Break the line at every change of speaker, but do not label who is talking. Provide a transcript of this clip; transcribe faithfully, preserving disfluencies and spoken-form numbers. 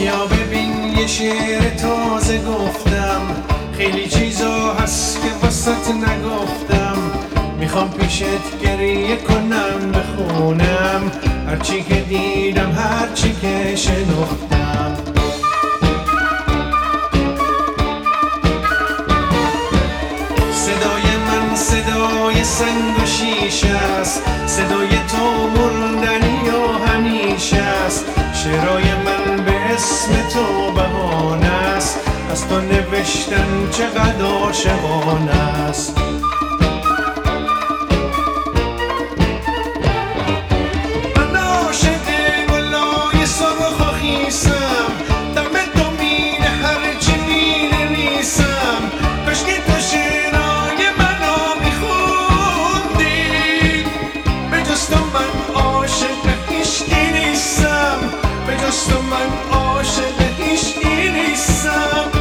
بیا ببین یه شعر تازه گفتم، خیلی چیزا هست که واسط نگفتم. میخوام پیشت گریه کنم بخونم هرچی که دیدم هرچی که شنفتم. صدای من صدای سنگ و شیشه است، صدای تو موندنی و همیشه است. شعرهای من به اسم تو بهانه است، از تو نوشتن چقدر عاشقانه است. من عاشق گلای سرخ و خیسم، دم تو مینه هرچی مینویسم. کاشکی تو شعرهای منو میخوندی، به جز تو من عاشق هیچکی نیستم، به جز تو من عاشق هیچکی نیستم.